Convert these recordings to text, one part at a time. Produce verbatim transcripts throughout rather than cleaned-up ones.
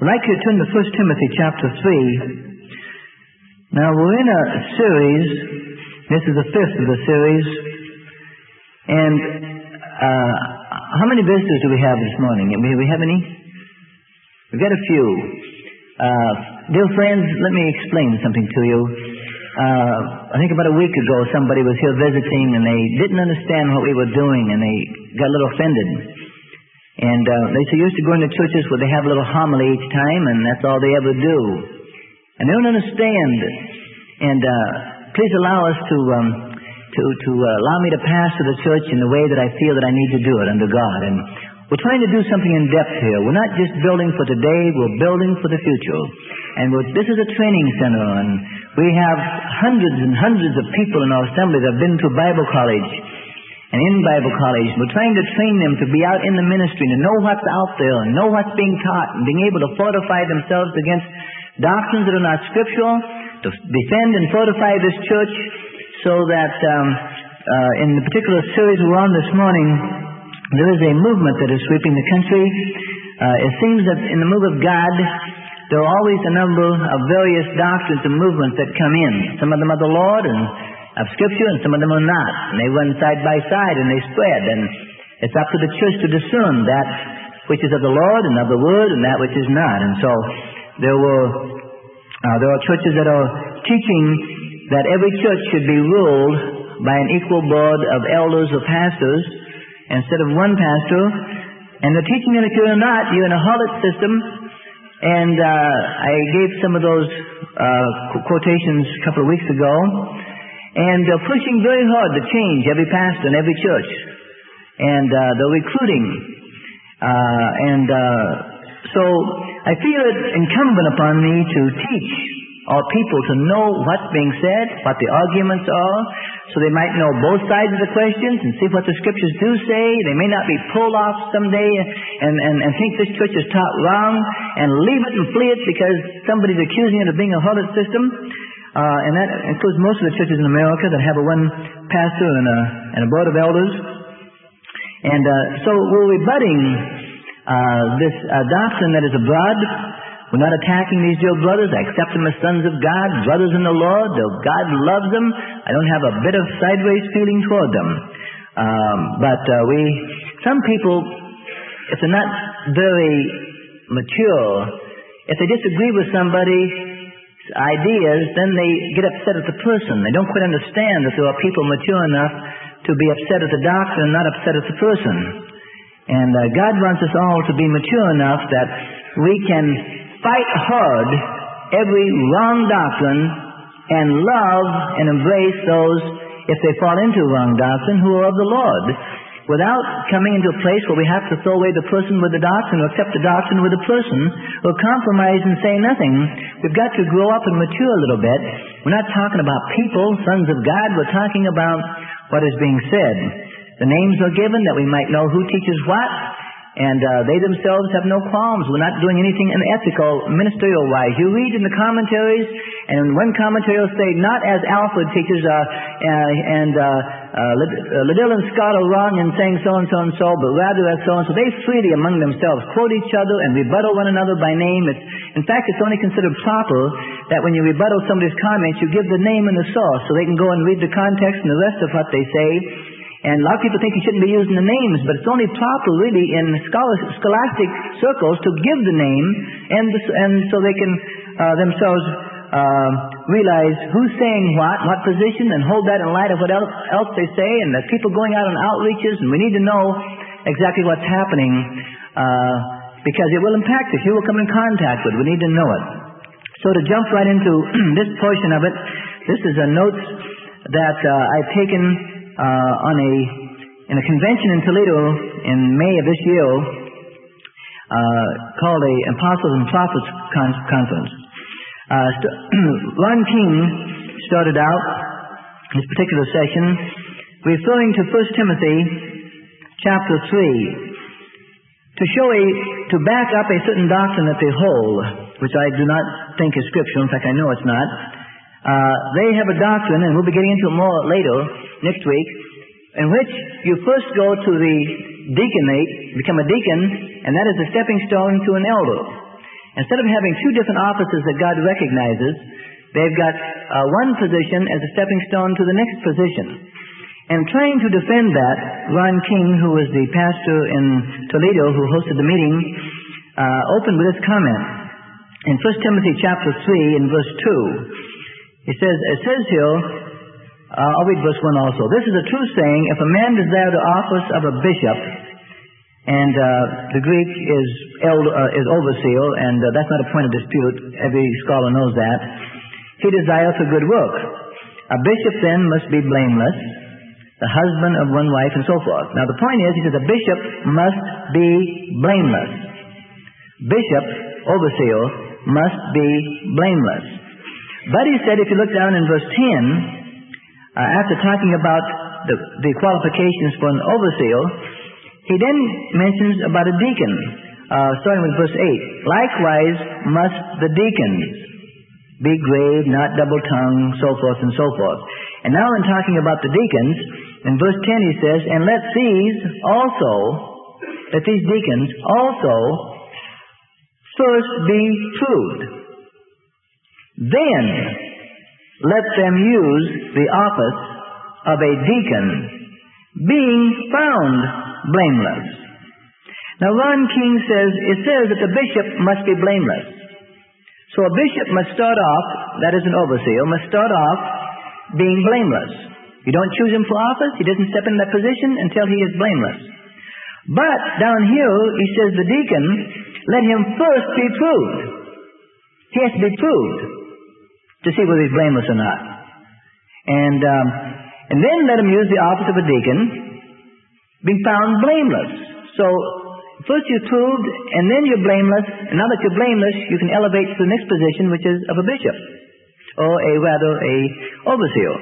I'd like you to turn to First Timothy chapter three. Now, we're in a series. This is the fifth of the series. And uh, how many visitors do we have this morning? Do we have any? We've got a few. Uh, dear friends, let me explain something to you. Uh, I think about a week ago, somebody was here visiting, and they didn't understand what we were doing, and they got a little offended. And uh, they so used to going to churches where they have a little homily each time, and that's all they ever do. And they don't understand. And uh, please allow us to um, to to uh, allow me to pastor the church in the way that I feel that I need to do it under God. And we're trying to do something in depth here. We're not just building for today, we're building for the future. And we're, this is a training center, and we have hundreds and hundreds of people in our assembly that have been to Bible college and in Bible college. We're trying to train them to be out in the ministry, to know what's out there, and know what's being taught, and being able to fortify themselves against doctrines that are not scriptural, to defend and fortify this church, so that um, uh, in the particular series we're on this morning, there is a movement that is sweeping the country. Uh, it seems that in the move of God, there are always a number of various doctrines and movements that come in. Some of them are the Lord and of Scripture, and some of them are not. And they run side by side, and they spread. And it's up to the church to discern that which is of the Lord and of the Word, and that which is not. And so there were uh, there are churches that are teaching that every church should be ruled by an equal board of elders or pastors instead of one pastor. And they're teaching that if you're not, you're in a harlot system. And uh, I gave some of those uh, quotations a couple of weeks ago. And they're pushing very hard to change every pastor in every church. And uh, they're recruiting. Uh, and uh, so I feel it incumbent upon me to teach our people to know what's being said, what the arguments are, so they might know both sides of the questions and see what the Scriptures do say. They may not be pulled off someday and, and, and think this church is taught wrong and leave it and flee it because somebody's accusing it of being a harlot system. Uh, and that includes most of the churches in America that have a one pastor and a, and a board of elders. And uh, so we're rebutting uh, this uh, doctrine that is abroad. We're not attacking these dear brothers. I accept them as sons of God, brothers in the Lord. God loves them. I don't have a bit of sideways feeling toward them. Um, but uh, we, some people, if they're not very mature, if they disagree with somebody's ideas, then they get upset at the person. They don't quite understand that there are people mature enough to be upset at the doctrine, not upset at the person. And uh, God wants us all to be mature enough that we can fight hard every wrong doctrine and love and embrace those, if they fall into wrong doctrine, who are of the Lord, without coming into a place where we have to throw away the person with the doctrine or accept the doctrine with the person or compromise and say nothing. We've got to grow up and mature a little bit. We're not talking about people, sons of God. We're talking about what is being said. The names are given that we might know who teaches what. And uh, they themselves have no qualms. We're not doing anything unethical, ministerial-wise. You read in the commentaries, and one commentary will say, not as Alfred teaches, uh, uh, and uh, uh, Liddell and Scott are wrong in saying so-and-so and so, but rather as so-and-so. They freely among themselves quote each other and rebuttal one another by name. It's, in fact, it's only considered proper that when you rebuttal somebody's comments, you give the name and the source, so they can go and read the context and the rest of what they say. And a lot of people think you shouldn't be using the names, but it's only proper, really, in scholastic circles to give the name, and the, and so they can uh, themselves uh, realize who's saying what, what position, and hold that in light of what else, else they say. And that people going out on outreaches, and we need to know exactly what's happening uh, because it will impact us. You will come in contact with it. We need to know it. So to jump right into this portion of it, this is a note that uh, I've taken Uh, on a in a convention in Toledo in May of this year uh, called a Apostles and Prophets con- Conference. Uh, st- Ron King started out this particular session referring to First Timothy chapter three to show a to back up a certain doctrine that they hold, which I do not think is scriptural. In fact, I know it's not. Uh, they have a doctrine, and we'll be getting into it more later, next week, in which you first go to the deaconate, become a deacon, and that is a stepping stone to an elder. Instead of having two different offices that God recognizes, they've got uh, one position as a stepping stone to the next position. And trying to defend that, Ron King, who was the pastor in Toledo who hosted the meeting, uh, opened with this comment. In First Timothy chapter three in verse two, he says, it says here, uh, I'll read verse one also. This is a true saying, if a man desire the office of a bishop, and uh, the Greek is elder, uh, is overseer, and uh, that's not a point of dispute. Every scholar knows that. He desireth a good work. A bishop then must be blameless, the husband of one wife, and so forth. Now the point is, he says a bishop must be blameless. Bishop, overseer, must be blameless. But he said, if you look down in verse ten, uh, after talking about the, the qualifications for an overseer, he then mentions about a deacon, uh, starting with verse eight. Likewise must the deacons be grave, not double-tongued, so forth and so forth. And now in talking about the deacons, in verse ten he says, and let these also, that these deacons also first be proved. Then let them use the office of a deacon, being found blameless. Now Ron King says, it says that the bishop must be blameless. So a bishop must start off, that is an overseer, must start off being blameless. You don't choose him for office, he doesn't step in that position until he is blameless. But down here, he says the deacon, let him first be proved. He has to be proved to see whether he's blameless or not. And, um, and then let him use the office of a deacon, being found blameless. So, first you're proved, and then you're blameless, and now that you're blameless, you can elevate to the next position, which is of a bishop, or a rather a overseer.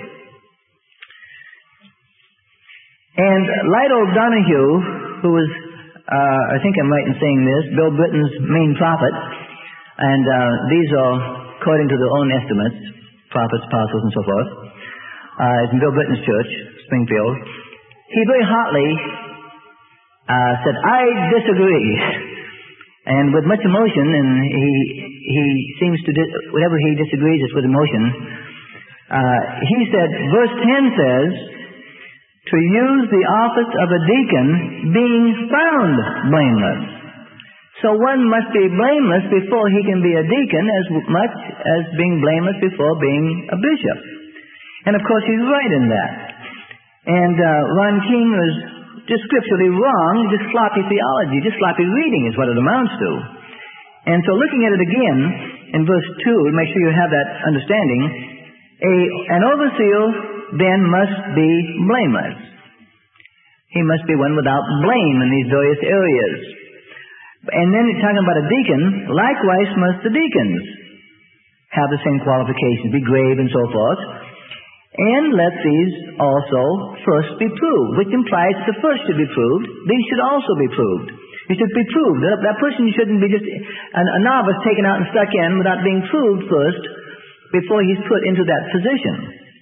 And Lytle Donahue, who was, uh, I think I'm right in saying this, Bill Britton's main prophet, and uh, these are according to their own estimates, prophets, apostles, and so forth, uh, in Bill Britton's church, Springfield. He very hotly uh, said, I disagree. And with much emotion, and he he seems to, di- whatever he disagrees is with emotion, uh, he said, verse ten says, to use the office of a deacon being found blameless. So one must be blameless before he can be a deacon as much as being blameless before being a bishop. And of course he's right in that. And uh, Ron King was just scripturally wrong, just sloppy theology, just sloppy reading is what it amounts to. And so looking at it again in verse two, to make sure you have that understanding, a, an overseer then must be blameless. He must be one without blame in these various areas. And then talking about a deacon, likewise must the deacons have the same qualifications, be grave and so forth. And let these also first be proved, which implies that the first should be proved, these should also be proved. You should be proved. That, that person shouldn't be just a, a novice taken out and stuck in without being proved first before he's put into that position.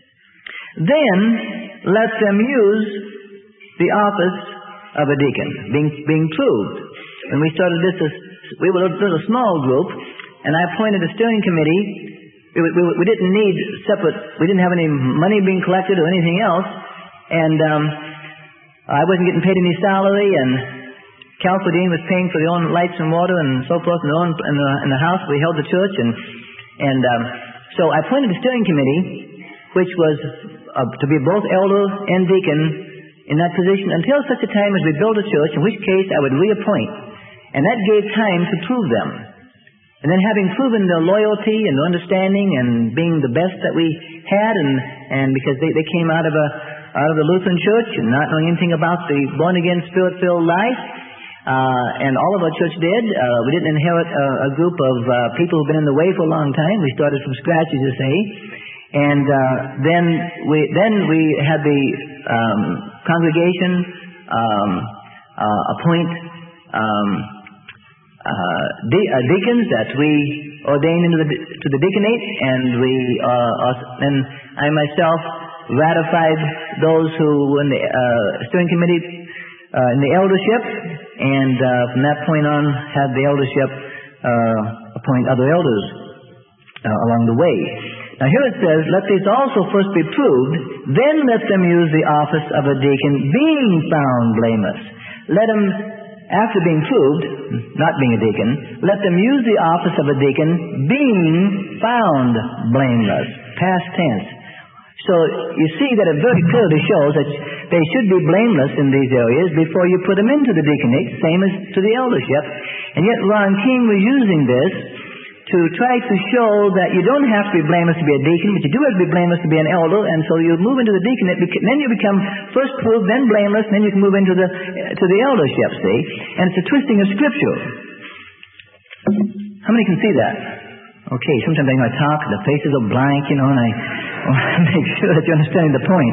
Then let them use the office of a deacon, being, being proved. When we started this, we were a little small group, and I appointed a steering committee. We, we, we didn't need separate, we didn't have any money being collected or anything else, and um, I wasn't getting paid any salary, and Council Dean was paying for the own lights and water and so forth in the, own, in the, in the house. We held the church, and, and um, so I appointed a steering committee, which was uh, to be both elder and deacon in that position until such a time as we built a church, in which case I would reappoint. And that gave time to prove them. And then having proven their loyalty and their understanding and being the best that we had, and, and because they, they came out of a out of the Lutheran church and not knowing anything about the born-again, spirit-filled life, uh, and all of our church did. Uh, we didn't inherit a, a group of uh, people who've been in the way for a long time. We started from scratch, as you say. And uh, then we then we had the um, congregation um, uh, appoint um, uh, de- uh, deacons that we ordained into the to the deaconate, and we uh, then I myself ratified those who were in the uh, steering committee uh, in the eldership, and uh, from that point on had the eldership uh, appoint other elders uh, along the way. Now here it says, let these also first be proved, then let them use the office of a deacon, being found blameless. Let them, after being proved, not being a deacon, let them use the office of a deacon, being found blameless. Past tense. So you see that it very clearly shows that they should be blameless in these areas before you put them into the deaconate, same as to the eldership. And yet Ron King was using this to try to show that you don't have to be blameless to be a deacon, but you do have to be blameless to be an elder, and so you move into the deaconate, then you become first proved, then blameless, and then you can move into the to the eldership, see? And it's a twisting of Scripture. How many can see that? Okay, sometimes when I talk, the faces are blank, you know, and I want to make sure that you're understanding the point.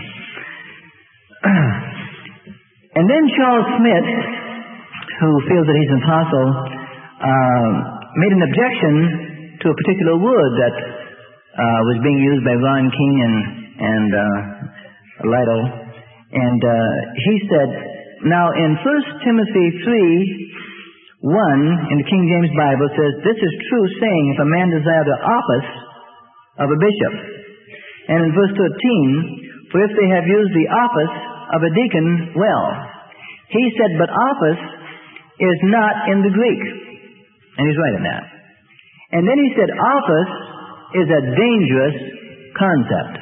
And then Charles Smith, who feels that he's an apostle, uh, made an objection to a particular word that uh, was being used by Ron King and, and uh, Lytle. And uh, he said, now in First Timothy three, one in the King James Bible says, this is true saying if a man desire the office of a bishop. And in verse thirteen, for if they have used the office of a deacon, well. He said, but office is not in the Greek. And he's right in that. And then he said, office is a dangerous concept.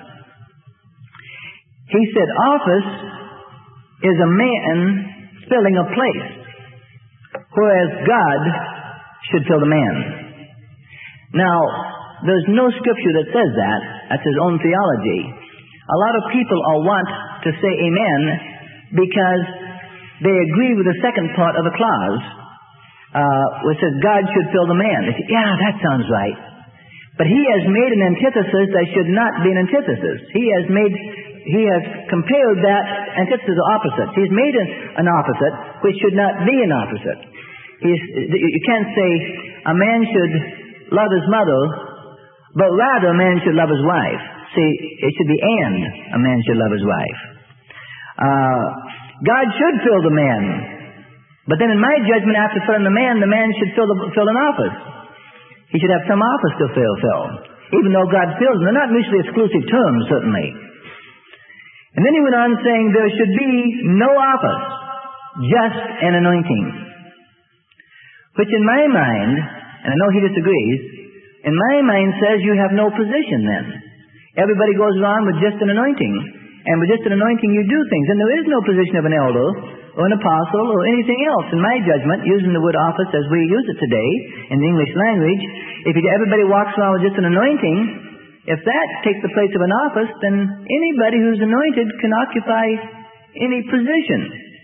He said, office is a man filling a place, whereas God should fill the man. Now, there's no scripture that says that. That's his own theology. A lot of people are want to say amen because they agree with the second part of the clause, uh, which says God should fill the man. They say, yeah, that sounds right. But he has made an antithesis that should not be an antithesis. He has made, he has compared that antithesis to opposites. He's made an, an opposite which should not be an opposite. He's, you can't say a man should love his mother, but rather a man should love his wife. See, it should be and a man should love his wife. Uh, God should fill the man. But then in my judgment, after filling the man, the man should fill, the, fill an office. He should have some office to fill, fill. Even though God fills them. They're not mutually exclusive terms, certainly. And then he went on saying there should be no office, just an anointing. Which in my mind, and I know he disagrees, in my mind says you have no position then. Everybody goes around with just an anointing. And with just an anointing you do things. And there is no position of an elder or an apostle or anything else. In my judgment, using the word office as we use it today in the English language, if everybody walks around with just an anointing, if that takes the place of an office, then anybody who's anointed can occupy any position.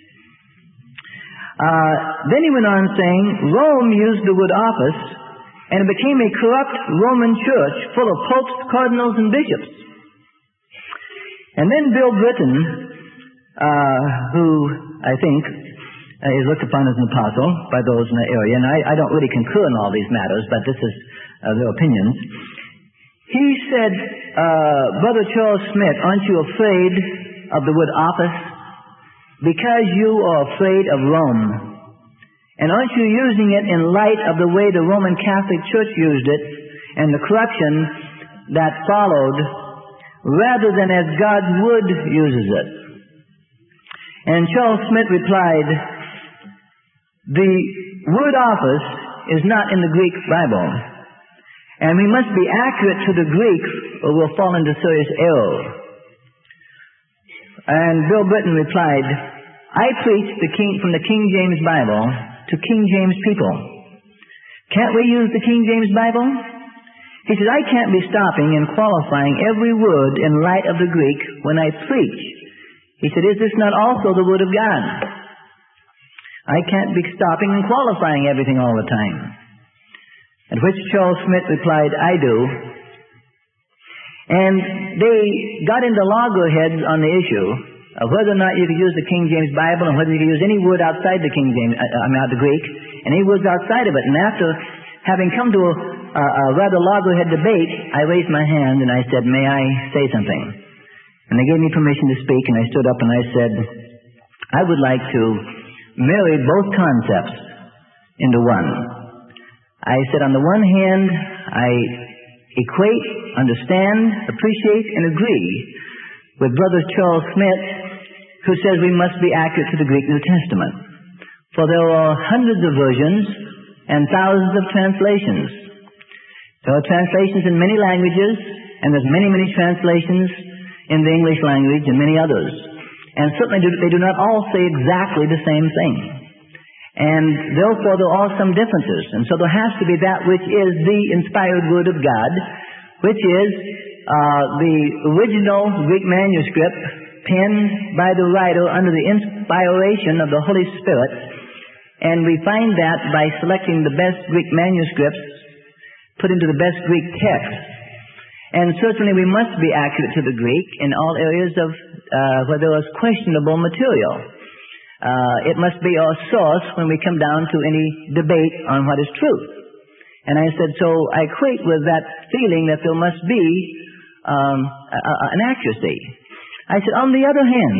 Uh, then he went on saying, Rome used the word office, and it became a corrupt Roman church full of popes, cardinals, and bishops. And then Bill Britton, uh, who I think uh, is looked upon as an apostle by those in the area, and I, I don't really concur in all these matters, but this is uh, their opinions. He said, uh, Brother Charles Smith, aren't you afraid of the word office? Because you are afraid of Rome. And aren't you using it in light of the way the Roman Catholic Church used it and the corruption that followed, rather than as God's Word uses it? And Charles Smith replied, the word office is not in the Greek Bible. And we must be accurate to the Greek or we'll fall into serious error. And Bill Britton replied, I preach the King, from the King James Bible to King James people. Can't we use the King James Bible? He says, I can't be stopping and qualifying every word in light of the Greek when I preach. He said, is this not also the Word of God? I can't be stopping and qualifying everything all the time. At which Charles Smith replied, I do. And they got into loggerheads on the issue of whether or not you could use the King James Bible and whether you could use any word outside the King James, I mean, the Greek, and any words outside of it. And after having come to a, a, a rather loggerhead debate, I raised my hand and I said, may I say something? And they gave me permission to speak, and I stood up and I said, I would like to marry both concepts into one. I said, on the one hand, I equate, understand, appreciate, and agree with Brother Charles Smith, who says we must be accurate to the Greek New Testament. For there are hundreds of versions and thousands of translations. There are translations in many languages, and there's many, many translations in the English language and many others. And certainly they do not all say exactly the same thing. And therefore there are some differences. And so there has to be that which is the inspired Word of God, which is uh, the original Greek manuscript penned by the writer under the inspiration of the Holy Spirit. And we find that by selecting the best Greek manuscripts put into the best Greek text. And certainly we must be accurate to the Greek in all areas of uh, where there is questionable material. Uh, it must be our source when we come down to any debate on what is truth. And I said, so I equate with that feeling that there must be um, a, a, an accuracy. I said, on the other hand,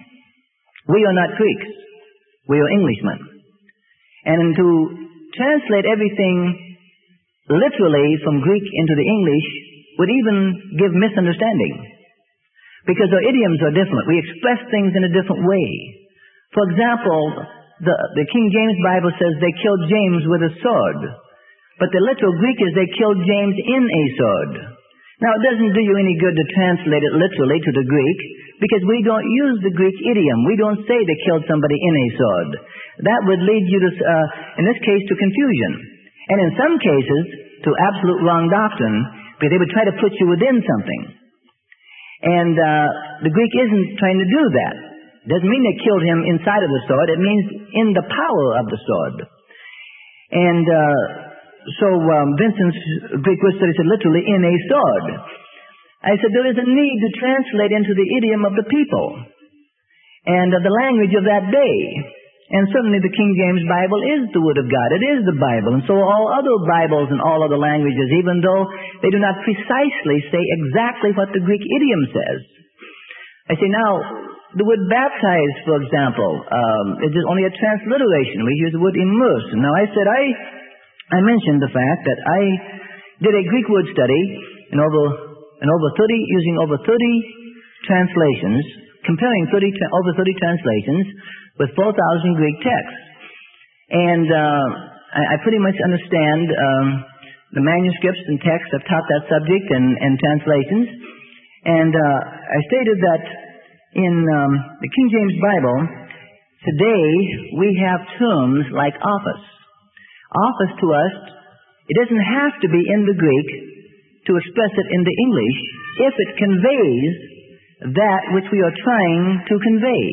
we are not Greeks. We are Englishmen. And to translate everything literally from Greek into the English would even give misunderstanding. Because our idioms are different. We express things in a different way. For example, the, the King James Bible says they killed James with a sword. But the literal Greek is they killed James in a sword. Now, it doesn't do you any good to translate it literally to the Greek, because we don't use the Greek idiom. We don't say they killed somebody in a sword. That would lead you to, uh, in this case, to confusion. And in some cases, to absolute wrong doctrine, because they would try to put you within something. And uh, the Greek isn't trying to do that. Doesn't mean they killed him inside of the sword. It means in the power of the sword. And uh, so um, Vincent's Greek word study said literally in a sword. I said there is a need to translate into the idiom of the people and of the language of that day. And certainly the King James Bible is the Word of God. It is the Bible. And so all other Bibles in all other languages, even though they do not precisely say exactly what the Greek idiom says. I say now, the word baptize, for example, um, is just only a transliteration. We use the word immerse. Now I said I, I mentioned the fact that I did a Greek word study in over, in over thirty, using over thirty translations, comparing thirty, over thirty translations with four thousand Greek texts. And uh, I, I pretty much understand um, the manuscripts and texts. I've taught that subject and, and translations. And uh, I stated that in um, the King James Bible, today we have terms like office. Office to us, it doesn't have to be in the Greek to express it in the English if it conveys that which we are trying to convey.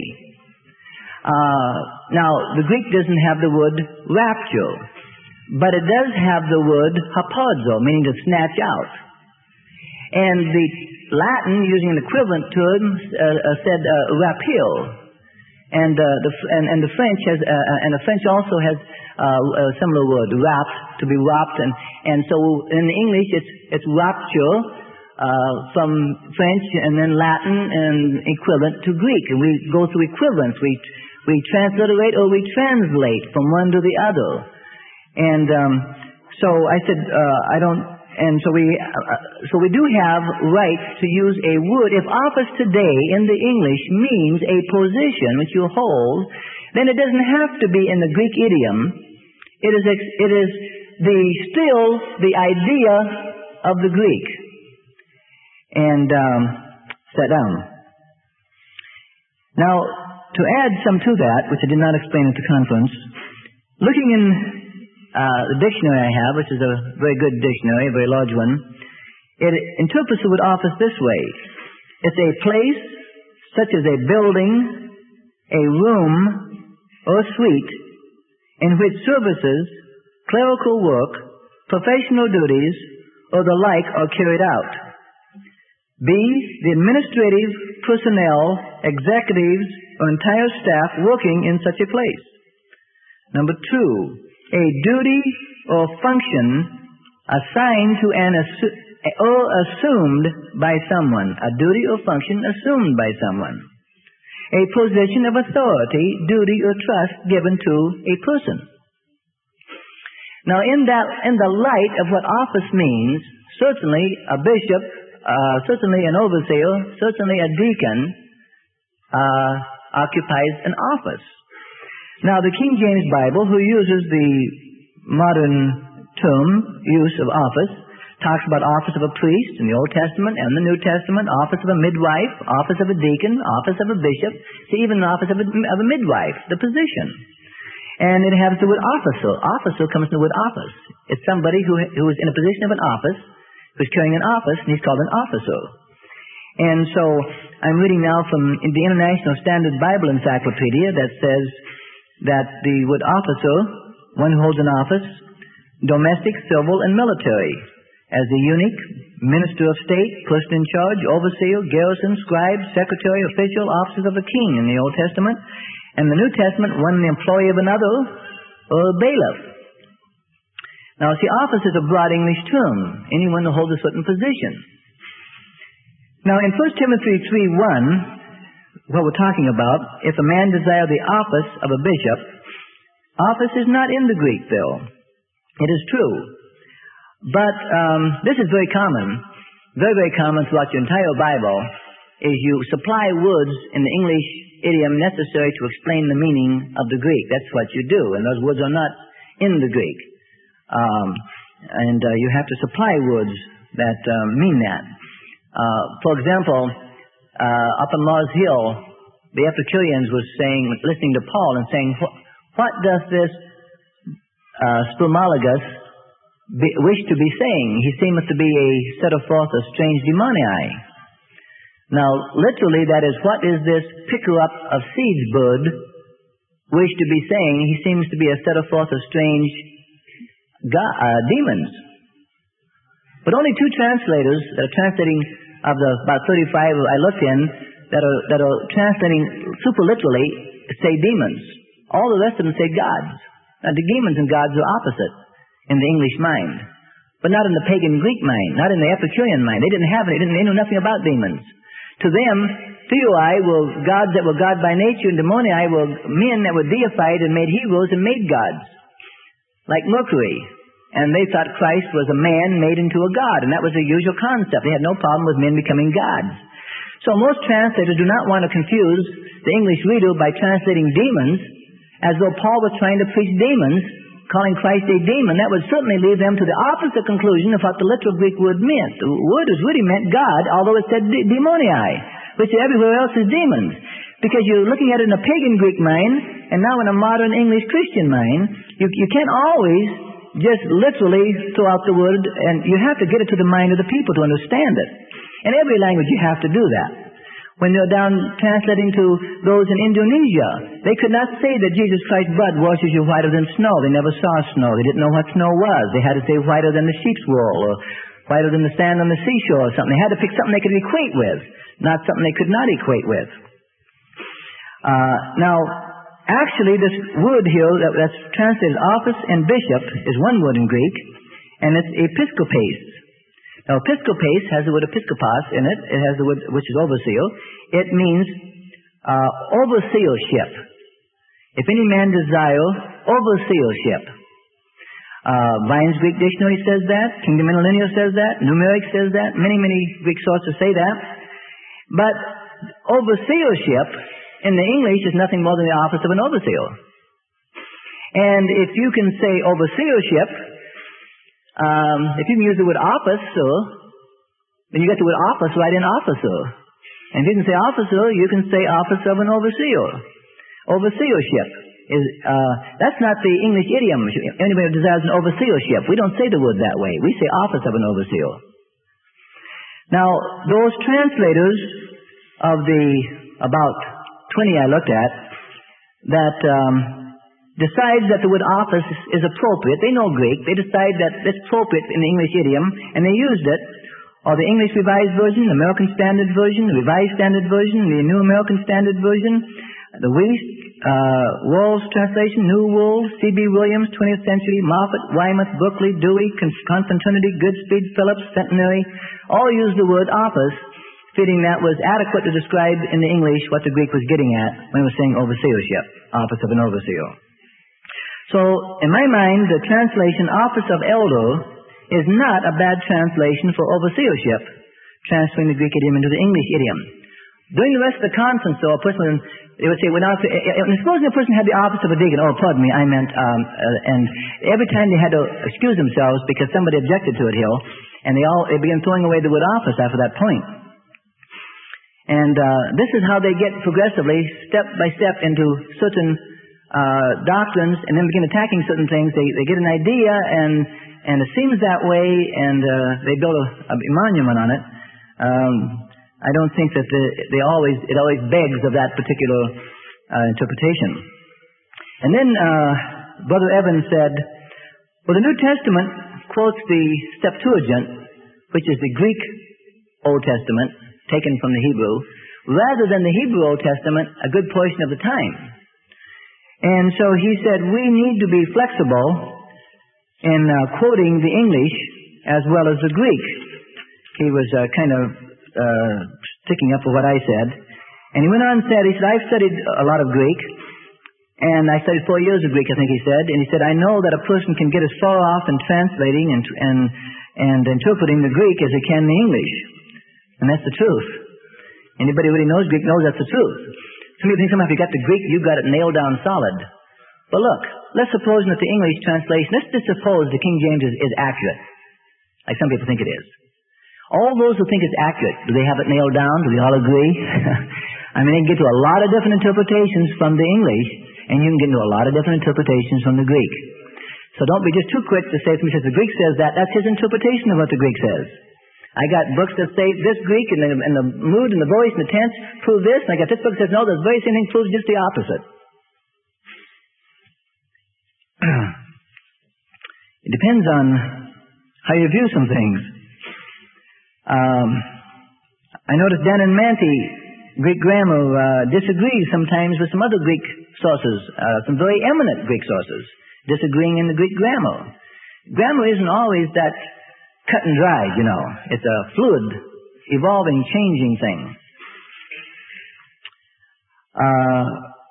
Uh, now, the Greek doesn't have the word rapture, but it does have the word hapazo, meaning to snatch out. And the Latin, using an equivalent term, uh, uh, said uh, rapil, and, uh, the, and and the French has, uh, and the French also has uh, a similar word, rapt, to be wrapped, and and so in English it's it's rapture uh, from French, and then Latin, and equivalent to Greek, and we go through equivalence. We we transliterate or we translate from one to the other, and um, so I said uh, I don't. And so we, uh, so we do have right to use a word. If office today in the English means a position which you hold, then it doesn't have to be in the Greek idiom. It is, it is the still the idea of the Greek. And um, sat down. Now, to add some to that, which I did not explain at the conference, looking in Uh, the dictionary I have, which is a very good dictionary, a very large one, it interprets the word office this way. It's a place such as a building, a room, or suite in which services, clerical work, professional duties, or the like are carried out. B. The administrative personnel, executives, or entire staff working in such a place. Number two, a duty or function assigned to an assu- or assumed by someone. A duty or function assumed by someone. A position of authority, duty, or trust given to a person. Now, in that, in the light of what office means, certainly a bishop, uh, certainly an overseer, certainly a deacon uh, occupies an office. Now, the King James Bible, who uses the modern term use of office, talks about office of a priest in the Old Testament and the New Testament, office of a midwife, office of a deacon, office of a bishop, see, even the office of a, of a midwife, the position. And it has to do with officer. Officer comes from the word office. It's somebody who, who is in a position of an office, who's carrying an office, and he's called an officer. And so I'm reading now from the International Standard Bible Encyclopedia that says that the word officer, one who holds an office, domestic, civil, and military, as the eunuch, minister of state, person in charge, overseer, garrison, scribe, secretary, official, officers of the king in the Old Testament. And the New Testament, one the employee of another, or a bailiff. Now, see, office is a broad English term, anyone who holds a certain position. Now, in First Timothy three one, what we're talking about, if a man desire the office of a bishop, office is not in the Greek, though. It is true. But um, this is very common, very, very common throughout your entire Bible, is you supply words in the English idiom necessary to explain the meaning of the Greek. That's what you do, and those words are not in the Greek. Um, and uh, you have to supply words that uh, mean that. Uh, for example, uh, up on Mars Hill, the Epicureans were saying, listening to Paul and saying, what does this uh, spermologus be, wish to be saying? He seemeth to be a setter forth of strange demonii. Now, literally, that is, what is this picker-up of seeds bird wish to be saying? He seems to be a setter forth of strange God, uh, demons. But only two translators that are translating of the about thirty-five I looked in that are that are translating super literally say demons. All the rest of them say gods. Now, the demons and gods are opposite in the English mind, but not in the pagan Greek mind, not in the Epicurean mind. They didn't have it. They, didn't, they knew nothing about demons. To them, theoi were gods that were God by nature, and demonii were men that were deified and made heroes and made gods, like Mercury. And they thought Christ was a man made into a god, and that was the usual concept. They had no problem with men becoming gods. So most translators do not want to confuse the English reader by translating demons as though Paul was trying to preach demons, calling Christ a demon. That would certainly lead them to the opposite conclusion of what the literal Greek word meant. The word is really meant God, although it said de- demonii, which everywhere else is demons. Because you're looking at it in a pagan Greek mind, and now in a modern English Christian mind, you, you can't always just literally throw out the word, and you have to get it to the mind of the people to understand it. In every language you have to do that. When they're down translating to those in Indonesia, they could not say that Jesus Christ's blood washes you whiter than snow. They never saw snow. They didn't know what snow was. They had to say whiter than the sheep's wool, or whiter than the sand on the seashore, or something. They had to pick something they could equate with, not something they could not equate with. Uh, now, actually, this word here that, that's translated office and bishop is one word in Greek, and it's episkopes. Now, episkopes has the word episkopos in it. It has the word, which is overseer. It means uh, overseership. If any man desire overseership. Uh, Vine's Greek Dictionary says that. Kingdom Interlinear says that. Numeric says that. Many, many Greek sources say that. But overseership in the English is nothing more than the office of an overseer. And if you can say overseership, Um, if you can use the word officer, then you get the word office right in officer. And if you can say officer, you can say office of an overseer. Overseership is uh, that's not the English idiom. Anybody who desires an overseership, we don't say the word that way. We say office of an overseer. Now, those translators of the about twenty I looked at that um, decides that the word office is appropriate. They know Greek. They decide that it's appropriate in the English idiom, and they used it. Or the English Revised Version, the American Standard Version, the Revised Standard Version, the New American Standard Version, the Weiss, uh, Walls translation, New World, C B Williams, twentieth century, Moffat, Weymouth, Berkeley, Dewey, Constant Trinity, Goodspeed, Phillips, Centenary, all used the word office, fitting that was adequate to describe in the English what the Greek was getting at when it was saying overseership, office of an overseer. So, in my mind, the translation office of elder is not a bad translation for overseership, transferring the Greek idiom into the English idiom. During the rest of the conference, though, a person, they would say, well, now, supposing a person had the office of a deacon, oh, pardon me, I meant, um, uh, and every time they had to excuse themselves because somebody objected to it, Hill, and they all they began throwing away the word office after that point. And uh, this is how they get progressively, step by step, into certain uh, doctrines, and then begin attacking certain things. They, they get an idea, and and it seems that way, and uh, they build a, a monument on it. Um, I don't think that the, they always, it always begs of that particular uh, interpretation. And then uh, Brother Evans said, well, the New Testament quotes the Septuagint, which is the Greek Old Testament, taken from the Hebrew, rather than the Hebrew Old Testament a good portion of the time. And so he said, we need to be flexible in uh, quoting the English as well as the Greek. He was uh, kind of Uh, sticking up for what I said. And he went on and said, he said, I've studied a lot of Greek, and I studied four years of Greek, I think he said, and he said, I know that a person can get as far off in translating and and, and interpreting the Greek as he can the English. And that's the truth. Anybody who really knows Greek knows that's the truth. Some people think somehow if you got the Greek, you got it nailed down solid. But look, let's suppose that the English translation, let's just suppose the King James is, is accurate, like some people think it is. All those who think it's accurate, do they have it nailed down? Do we all agree? I mean, they can get to a lot of different interpretations from the English, and you can get into a lot of different interpretations from the Greek. So don't be just too quick to say, if somebody says the Greek says that, that's his interpretation of what the Greek says. I got books that say this Greek, and the, and the mood and the voice and the tense prove this, and I got this book that says, no, the very same thing proves just the opposite. It depends on how you view some things. Um, I noticed Dan and Manti, Greek grammar, uh, disagrees sometimes with some other Greek sources, uh, some very eminent Greek sources, disagreeing in the Greek grammar. Grammar isn't always that cut and dried, you know. It's a fluid, evolving, changing thing. Uh,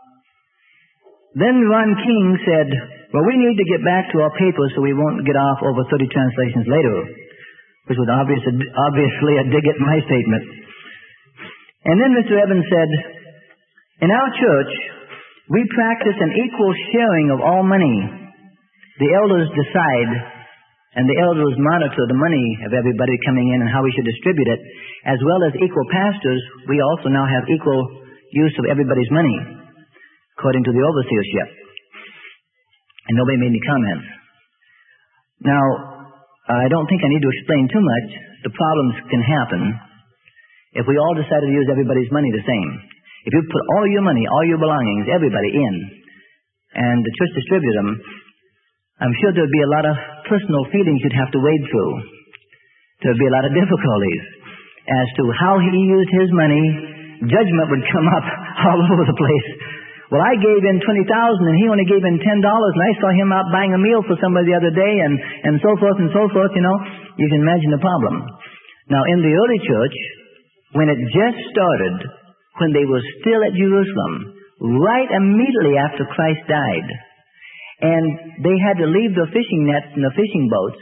then Ron King said, well, we need to get back to our papers so we won't get off over thirty translations later, which was obviously, obviously a dig at my statement. And then Mister Evans said, in our church, we practice an equal sharing of all money. The elders decide, and the elders monitor the money of everybody coming in and how we should distribute it. As well as equal pastors, we also now have equal use of everybody's money, according to the overseership. And nobody made any comments. Now, I don't think I need to explain too much. The problems can happen if we all decided to use everybody's money the same. If you put all your money, all your belongings, everybody in, and the church distribute them, I'm sure there'd be a lot of personal feelings you'd have to wade through. There'd be a lot of difficulties as to how he used his money. Judgment would come up all over the place. Well, I gave in twenty thousand dollars and he only gave in ten dollars, and I saw him out buying a meal for somebody the other day, and, and so forth and so forth, you know. You can imagine the problem. Now, in the early church, when it just started, when they were still at Jerusalem, right immediately after Christ died, and they had to leave their fishing nets and their fishing boats,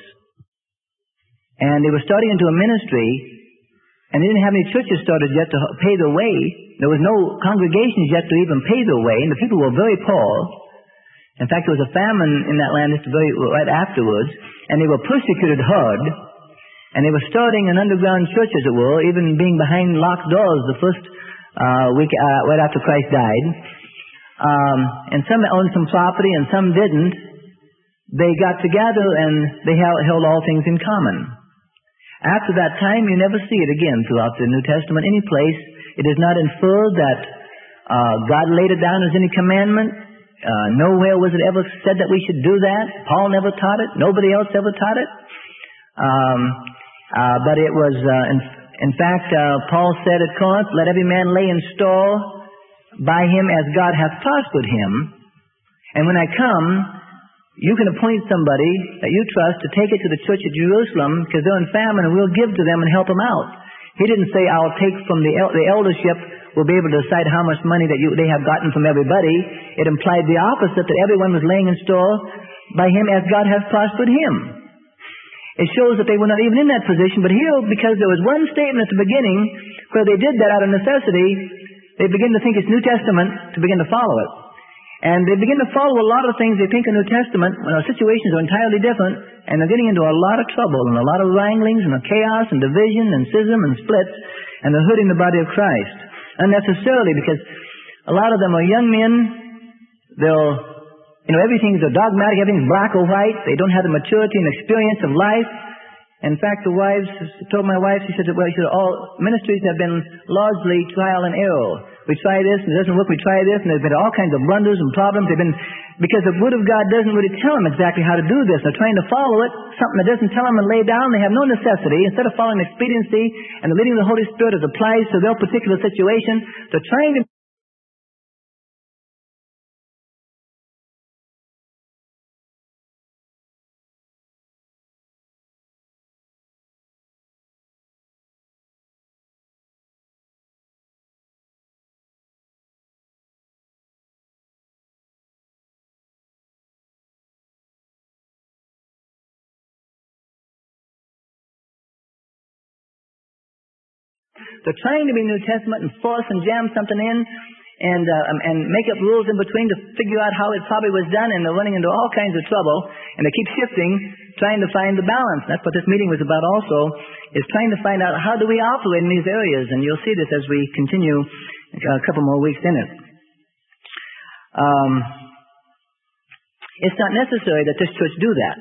and they were starting into a ministry, and they didn't have any churches started yet to pay their way. There was no congregations yet to even pay their way, and the people were very poor. In fact, there was a famine in that land just very, right afterwards, and they were persecuted hard, and they were starting an underground church, as it were, even being behind locked doors the first uh, week uh, right after Christ died. Um, and some owned some property, and some didn't. They got together, and they held, held all things in common. After that time, you never see it again throughout the New Testament, any place. It is not inferred that uh, God laid it down as any commandment. Uh, nowhere was it ever said that we should do that. Paul never taught it. Nobody else ever taught it. Um, uh, but it was, uh, in, in fact, uh, Paul said at Corinth, let every man lay in store by him as God hath prospered him. And when I come, you can appoint somebody that you trust to take it to the church at Jerusalem because they're in famine, and we'll give to them and help them out. He didn't say, I'll take from the, el- the eldership will be able to decide how much money that you, they have gotten from everybody. It implied the opposite, that everyone was laying in store by him as God has prospered him. It shows that they were not even in that position, but here, because there was one statement at the beginning where they did that out of necessity, they begin to think it's New Testament to begin to follow it. And they begin to follow a lot of things they think are New Testament when our situations are entirely different, and they're getting into a lot of trouble and a lot of wranglings and a chaos and division and schism and splits, and they're hurting the body of Christ unnecessarily, because a lot of them are young men. They'll, you know, everything's a dogmatic, everything's black or white. They don't have the maturity and experience of life. In fact, the wives told my wife, she said, well, she said, all ministries have been largely trial and error. We try this, and it doesn't work, we try this, and there's been all kinds of blunders and problems. They've been, because the Word of God doesn't really tell them exactly how to do this. They're trying to follow it, something that doesn't tell them and lay down. They have no necessity. Instead of following expediency and the leading of the Holy Spirit as applies to their particular situation, they're trying to They're trying to be New Testament and force and jam something in and uh, um, and make up rules in between to figure out how it probably was done, and they're running into all kinds of trouble, and they keep shifting, trying to find the balance. That's what this meeting was about also, is trying to find out how do we operate in these areas, and you'll see this as we continue a couple more weeks in it. Um, it's not necessary that this church do that.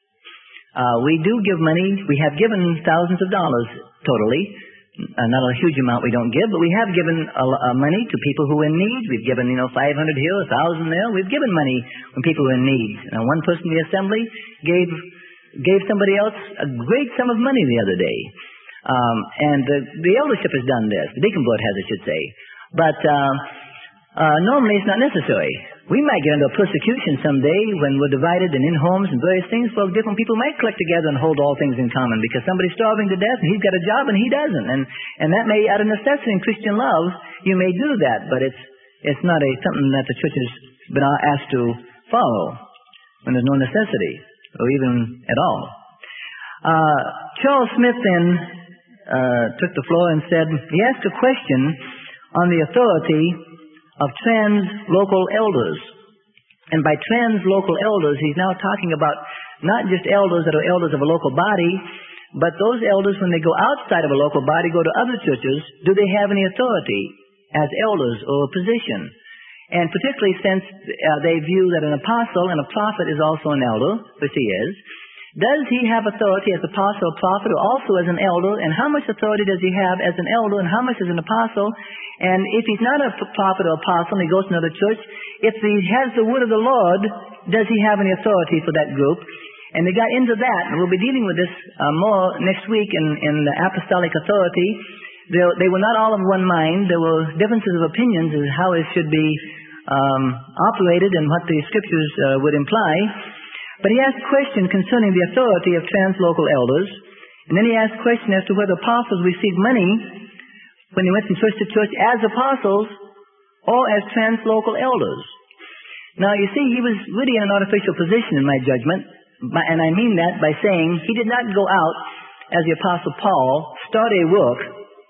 Uh, we do give money. We have given thousands of dollars totally. Uh, not a huge amount we don't give, but we have given uh, uh, money to people who are in need. We've given, you know, five hundred here, one thousand there. We've given money when people are in need. Now, one person in the assembly gave gave somebody else a great sum of money the other day. Um, and the, the eldership has done this. The deacon board has, I should say. But uh, uh, normally it's not necessary. We might get into a persecution someday when we're divided and in homes and various things. Well, different people might collect together and hold all things in common because somebody's starving to death and he's got a job and he doesn't. And and that may, out of necessity in Christian love, you may do that. But it's it's not a something that the church has been asked to follow when there's no necessity or even at all. Uh, Charles Smith then uh, took the floor and said, he asked a question on the authority of trans-local elders. And by trans-local elders, he's now talking about not just elders that are elders of a local body, but those elders, when they go outside of a local body, go to other churches, do they have any authority as elders or a position? And particularly since uh, they view that an apostle and a prophet is also an elder, which he is, does he have authority as apostle or prophet or also as an elder? And how much authority does he have as an elder and how much as an apostle? And if he's not a prophet or apostle and he goes to another church, if he has the word of the Lord, does he have any authority for that group? And they got into that, and we'll be dealing with this uh, more next week in, in the apostolic authority. They, they were not all of one mind. There were differences of opinions as how it should be um, operated and what the scriptures uh, would imply. But he asked a question concerning the authority of translocal elders. And then he asked a question as to whether apostles received money when they went from church to church as apostles or as translocal elders. Now, you see, he was really in an artificial position in my judgment. And I mean that by saying he did not go out as the Apostle Paul, start a work,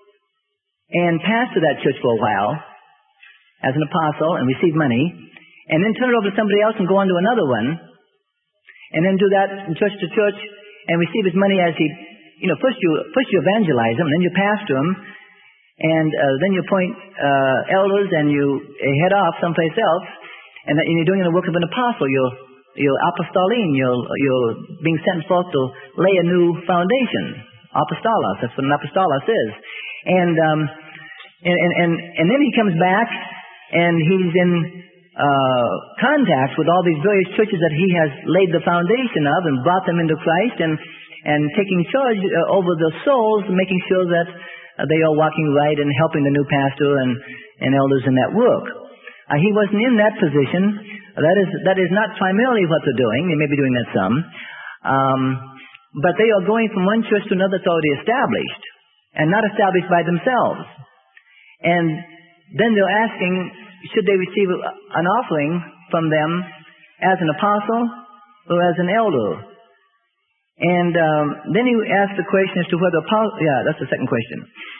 and pastor that church for a while as an apostle and receive money, and then turn it over to somebody else and go on to another one, and then do that from church to church and receive his money as he, you know, first you first you evangelize him, then you pastor him, and uh, then you appoint uh, elders and you uh, head off someplace else, and, that, and you're doing the work of an apostle. You're, you're apostoline. You're, you're being sent forth to lay a new foundation. Apostolos. That's what an apostolos is. And, um, and, and, and, and then he comes back and he's in Uh, contact with all these various churches that he has laid the foundation of and brought them into Christ, and and taking charge uh, over the souls, making sure that uh, they are walking right and helping the new pastor and, and elders in that work. Uh, he wasn't in that position. That is that is not primarily what they're doing. They may be doing that some. Um, but they are going from one church to another that's already established and not established by themselves. And then they're asking, should they receive an offering from them as an apostle or as an elder? And um, then he asked the question as to whether apostle, yeah, that's the second question.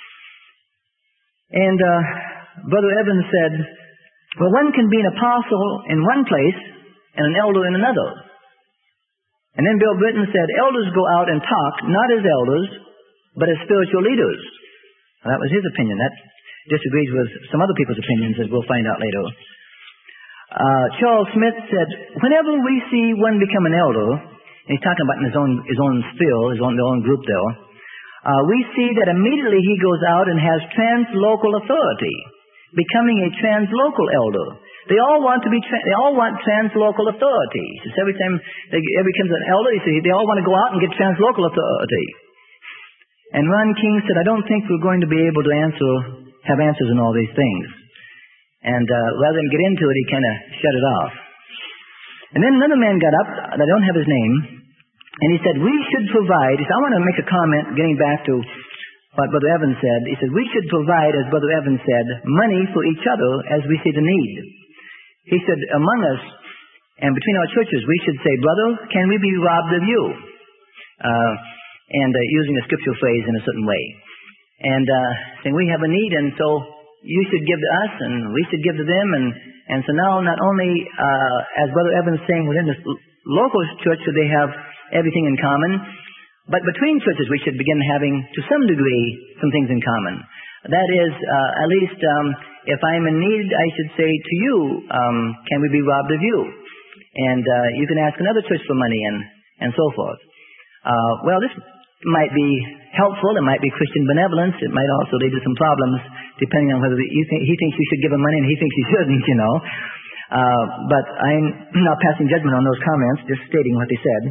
And uh, Brother Evans said, well, one can be an apostle in one place and an elder in another. And then Bill Britton said, elders go out and talk, not as elders, but as spiritual leaders. Well, that was his opinion. That disagrees with some other people's opinions, as we'll find out later. Uh, Charles Smith said, whenever we see one become an elder, and he's talking about in his own, his own sphere, his own, their own group there, uh, we see that immediately he goes out and has translocal authority, becoming a translocal elder. They all want to be, tra- they all want translocal authority. He says every time they every becomes an elder, he says they all want to go out and get translocal authority. And Ron King said, I don't think we're going to be able to answer, have answers in all these things. And uh, rather than get into it, he kind of shut it off. And then another man got up, I don't have his name, and he said, we should provide, he said, I want to make a comment getting back to what Brother Evans said. He said, we should provide, as Brother Evans said, money for each other as we see the need. He said, among us and between our churches, we should say, brother, can we be robbed of you? Uh, and uh, using a scriptural phrase in a certain way. And uh, saying, we have a need, and so you should give to us, and we should give to them. And, and so now not only, uh, as Brother Evans is saying, within this local church should they have everything in common, but between churches we should begin having, to some degree, some things in common. That is, uh, at least um, if I'm in need, I should say to you, um, can we be robbed of you? And uh, you can ask another church for money, and, and so forth. Uh, well, this might be helpful. It might be Christian benevolence. It might also lead to some problems, depending on whether you think, he thinks you should give him money and he thinks you shouldn't, you know. Uh, but I'm not passing judgment on those comments, just stating what they said.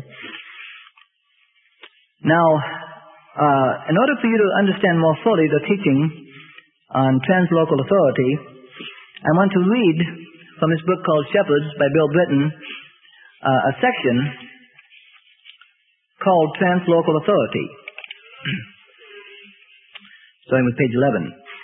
Now, uh, in order for you to understand more fully the teaching on translocal authority, I want to read from this book called Shepherds by Bill Britton, uh, a section called Translocal Authority. Starting with page eleven.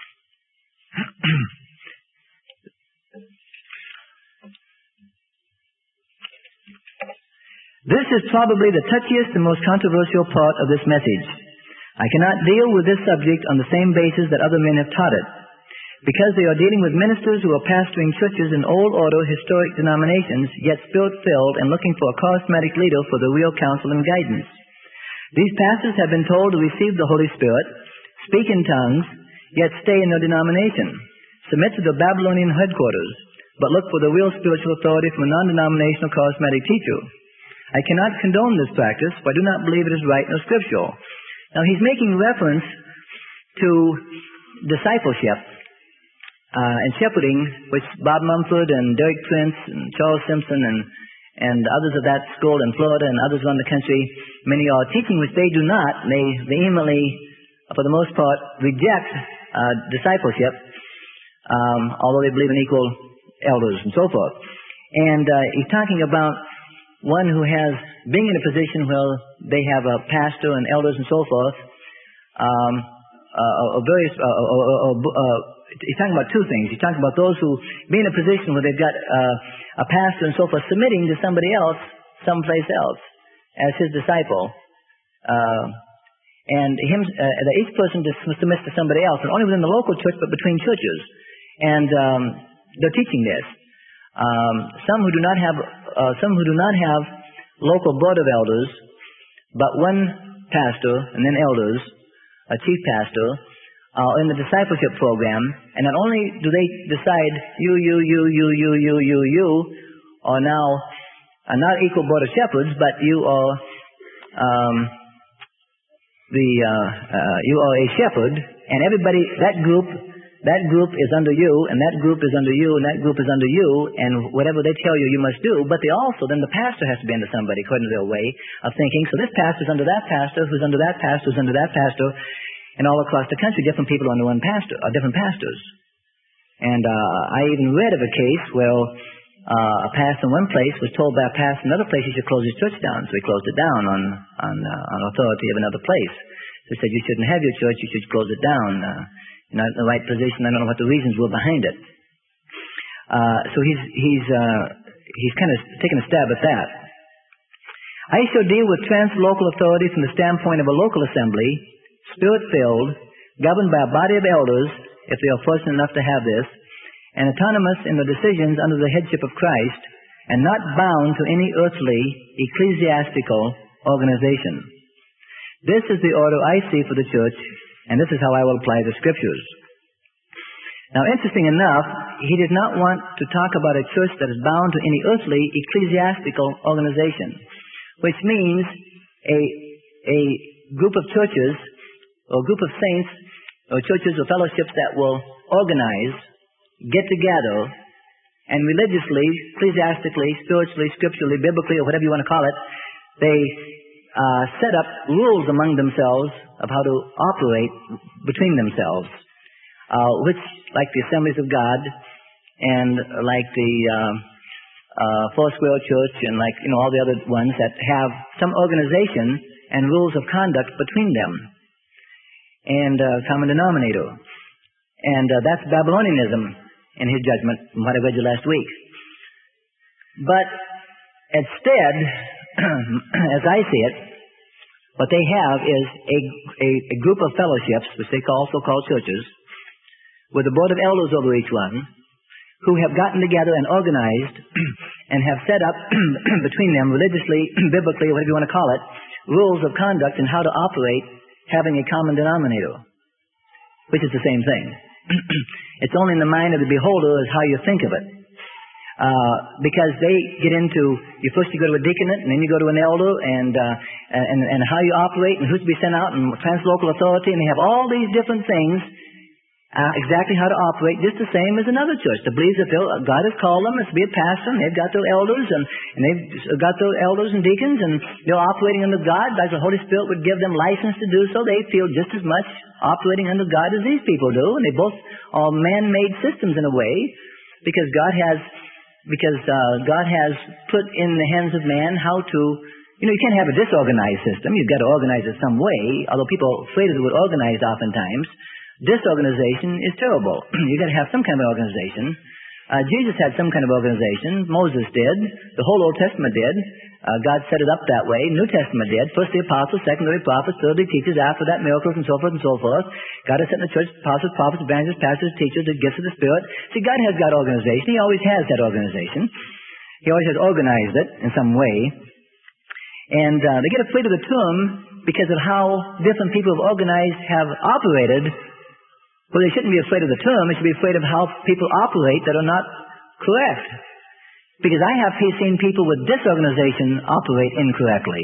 This is probably the touchiest and most controversial part of this message. I cannot deal with this subject on the same basis that other men have taught it, because they are dealing with ministers who are pastoring churches in old order historic denominations, yet spirit-filled and looking for a charismatic leader for the real counsel and guidance. These pastors have been told to receive the Holy Spirit, speak in tongues, yet stay in their denomination, submit to the Babylonian headquarters, but look for the real spiritual authority from a non-denominational charismatic teacher. I cannot condone this practice, for I do not believe it is right nor scriptural. Now he's making reference to discipleship uh, and shepherding, which Bob Mumford and Derek Prince and Charles Simpson and and others of that school in Florida and others around the country, many are teaching which they do not. They vehemently, for the most part, reject uh, discipleship, um, although they believe in equal elders and so forth. And uh, he's talking about one who has, being in a position where they have a pastor and elders and so forth, um, uh, various, uh, uh, uh, uh, he's talking about two things. He's talking about those who be in a position where they've got uh, a pastor and so forth submitting to somebody else, someplace else, as his disciple. Uh, and him, uh, that each person submits to somebody else, and only within the local church, but between churches. And um, they're teaching this. Um, some who do not have, uh, some who do not have local board of elders, but one pastor and then elders, a chief pastor, uh, in the discipleship program, and not only do they decide you, you, you, you, you, you, you, you, are now are not equal board of shepherds, but you are um, the uh, uh, you are a shepherd, and everybody that group. That group is under you, and that group is under you, and that group is under you, and whatever they tell you, you must do. But they also, then the pastor has to be under somebody, according to their way of thinking. So this pastor is under that pastor, who's under that pastor, who's under that pastor, and all across the country, different people under one pastor, or different pastors. And uh, I even read of a case where uh, a pastor in one place was told by a pastor in another place he should close his church down. So he closed it down on on, uh, on authority of another place. So he said, you shouldn't have your church, you should close it down. Uh, not in the right position. I don't know what the reasons were behind it. Uh, so he's he's uh, he's kind of taken a stab at that. I shall deal with trans-local authority from the standpoint of a local assembly, spirit-filled, governed by a body of elders, if they are fortunate enough to have this, and autonomous in the decisions under the headship of Christ, and not bound to any earthly ecclesiastical organization. This is the order I see for the church, and this is how I will apply the scriptures. Now, interesting enough, he did not want to talk about a church that is bound to any earthly ecclesiastical organization, which means a, a group of churches or group of saints or churches or fellowships that will organize, get together, and religiously, ecclesiastically, spiritually, scripturally, biblically, or whatever you want to call it, they uh, set up rules among themselves of how to operate between themselves, uh, which, like the Assemblies of God and like the uh, uh, Foursquare Church and like, you know, all the other ones that have some organization and rules of conduct between them and uh, common denominator. And uh, that's Babylonianism in his judgment, from what I read you last week. But instead, as I see it, what they have is a, a, a group of fellowships, which they call, also call churches, with a board of elders over each one, who have gotten together and organized and have set up between them religiously, biblically, whatever you want to call it, rules of conduct and how to operate, having a common denominator, which is the same thing. It's only in the mind of the beholder is how you think of it. Uh, because they get into, you first you go to a deaconate, and then you go to an elder, and, uh, and, and how you operate, and who's to be sent out, and translocal authority, and they have all these different things, uh, exactly how to operate, just the same as another church that believes that God has called them as to be a pastor, and they've got their elders, and, and they've got their elders and deacons, and they're operating under God, as the Holy Spirit would give them license to do so. They feel just as much operating under God as these people do, and they both are man-made systems in a way, because God has Because uh, God has put in the hands of man how to, you know, you can't have a disorganized system. You've got to organize it some way, although people are afraid of the word organized oftentimes. Disorganization is terrible. You've got to have some kind of organization. Uh, Jesus had some kind of organization. Moses did. The whole Old Testament did. Uh, God set it up that way. New Testament did. First the apostles, second the prophets, third the teachers, after that miracles and so forth and so forth. God has set in the church apostles, prophets, evangelists, pastors, teachers, the gifts of the Spirit. See, God has got organization. He always has that organization. He always has organized it in some way. And uh, they get afraid of the term because of how different people have organized, have operated. Well, they shouldn't be afraid of the term. They should be afraid of how people operate that are not correct. Because I have seen people with disorganization operate incorrectly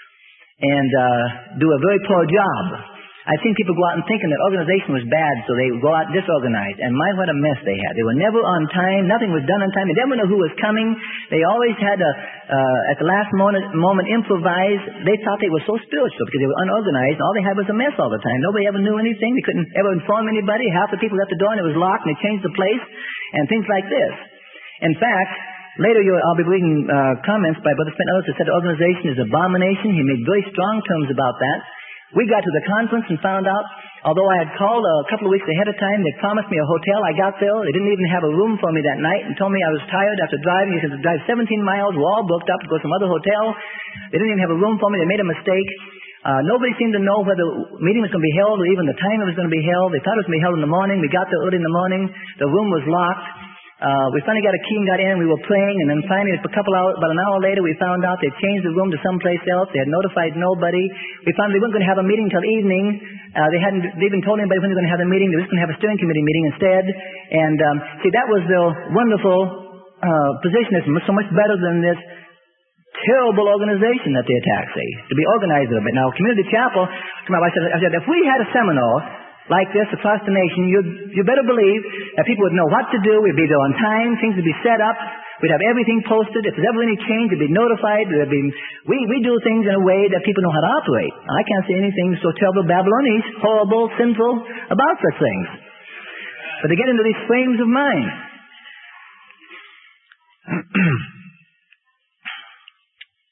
and uh, do a very poor job. I've seen people go out and thinking that organization was bad, so they go out disorganized. And my, what a mess they had. They were never on time. Nothing was done on time. They never knew who was coming. They always had to, uh, at the last moment, moment, improvise. They thought they were so spiritual because they were unorganized. All they had was a mess all the time. Nobody ever knew anything. They couldn't ever inform anybody. Half the people left the door and it was locked, and they changed the place, and things like this. In fact, later you'll, I'll be reading uh, comments by Brother Spence Ellis that said organization is abomination. He made very strong terms about that. We got to the conference and found out, although I had called a couple of weeks ahead of time, they promised me a hotel. I got there. They didn't even have a room for me that night and told me I was tired after driving. They said to drive seventeen miles. We're all booked up to go to some other hotel. They didn't even have a room for me. They made a mistake. Uh, nobody seemed to know whether the meeting was going to be held or even the time it was going to be held. They thought it was going to be held in the morning. We got there early in the morning. The room was locked. Uh, we finally got a key and got in. We were praying, and then finally, a couple hours, about an hour later, we found out they changed the room to someplace else. They had notified nobody. We found they weren't going to have a meeting until evening. Uh, they hadn't they even told anybody when they were going to have a meeting. They were just going to have a steering committee meeting instead. And um, see, that was their wonderful uh, position. It's so much better than this terrible organization that they attack. See, to be organized a little bit. Now, Community Chapel. I said, I said, if we had a seminar like this across the nation, you you better believe that people would know what to do. We'd be there on time. Things would be set up. We'd have everything posted. If there's ever any change, it'd be notified. There'd be, we, we do things in a way that people know how to operate. I can't say anything so terrible, Babylonian, horrible, sinful about such things. But they get into these frames of mind.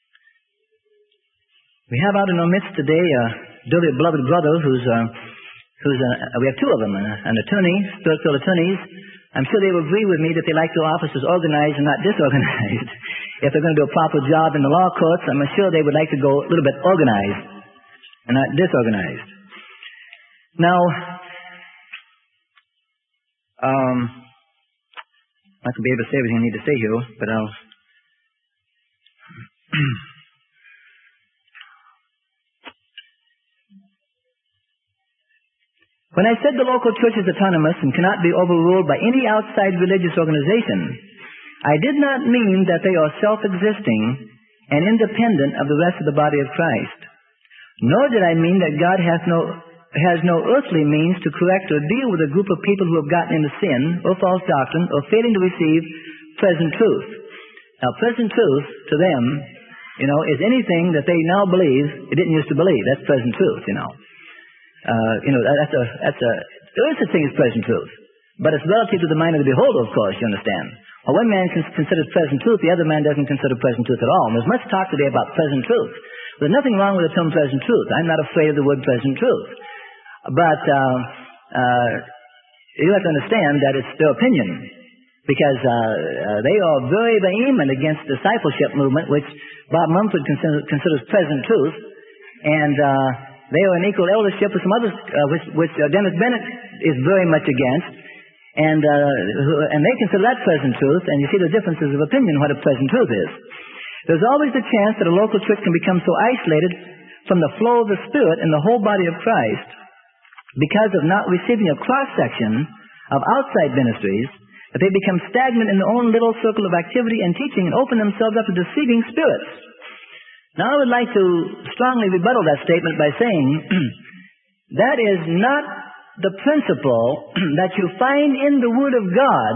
We have out in our midst today a dearly beloved brother who's uh, who's a, we have two of them, an, an attorney, spiritual attorneys. I'm sure they will agree with me that they like their offices organized and not disorganized. If they're going to do a proper job in the law courts, I'm sure they would like to go a little bit organized and not disorganized. Now, um, I could be able to say everything I need to say here, but I'll... When I said the local church is autonomous and cannot be overruled by any outside religious organization, I did not mean that they are self-existing and independent of the rest of the body of Christ. Nor did I mean that God has no, has no earthly means to correct or deal with a group of people who have gotten into sin or false doctrine or failing to receive present truth. Now, present truth to them, you know, is anything that they now believe they didn't used to believe. That's present truth, you know. Uh, you know, that's a, that's a, there is such thing as present truth. But it's relative to the mind of the beholder, of course, you understand. Well, one man considers present truth, the other man doesn't consider present truth at all. And there's much talk today about present truth. There's nothing wrong with the term present truth. I'm not afraid of the word present truth. But, uh, uh, you have to understand that it's their opinion. Because, uh, uh they are very vehement against the discipleship movement, which Bob Mumford consider, considers present truth. And, uh, they are in equal eldership with some others, uh, which, which uh, Dennis Bennett is very much against, and uh, and they consider that present truth. And you see the differences of opinion what a present truth is. There's always the chance that a local church can become so isolated from the flow of the Spirit in the whole body of Christ because of not receiving a cross-section of outside ministries that they become stagnant in their own little circle of activity and teaching and open themselves up to deceiving spirits. Now, I would like to strongly rebuttal that statement by saying that is not the principle that you find in the Word of God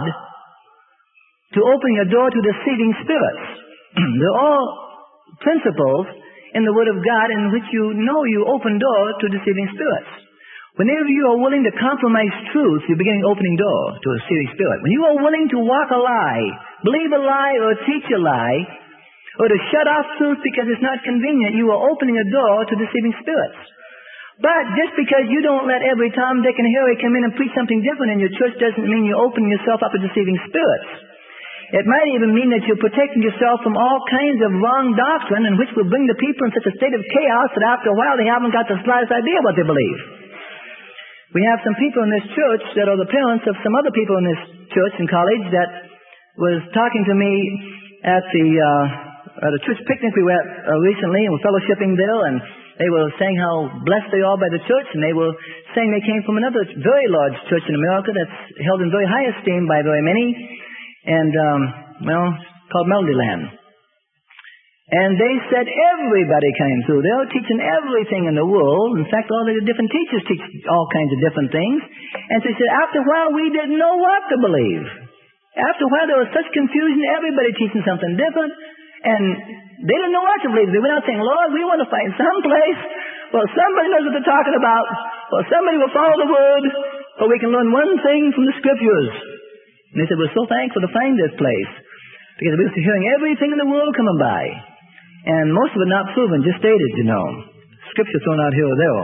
to open your door to deceiving spirits. They're all principles in the Word of God in which you know you open door to deceiving spirits. Whenever you are willing to compromise truth, you're beginning opening door to a deceiving spirit. When you are willing to walk a lie, believe a lie, or teach a lie, or to shut off truth because it's not convenient, you are opening a door to deceiving spirits. But just because you don't let every Tom, Dick, and Harry come in and preach something different in your church doesn't mean you're opening yourself up to deceiving spirits. It might even mean that you're protecting yourself from all kinds of wrong doctrine in which will bring the people in such a state of chaos that after a while they haven't got the slightest idea what they believe. We have some people in this church that are the parents of some other people in this church and college that was talking to me at the... Uh, At a church picnic we were at uh, recently, and we're fellowshipping there, and they were saying how blessed they are by the church, and they were saying they came from another very large church in America that's held in very high esteem by very many, and, um, well, it's called Melody Land. And they said everybody came through. They were teaching everything in the world. In fact, all the different teachers teach all kinds of different things. And so they said, after a while, we didn't know what to believe. After a while, there was such confusion, everybody teaching something different. And they didn't know what to believe. They went out saying, Lord, we want to find some place where somebody knows what they're talking about, or somebody will follow the Word, or we can learn one thing from the Scriptures. And they said, we're so thankful to find this place, because we're hearing everything in the world coming by. And most of it not proven, just stated, you know. Scripture thrown out here or there.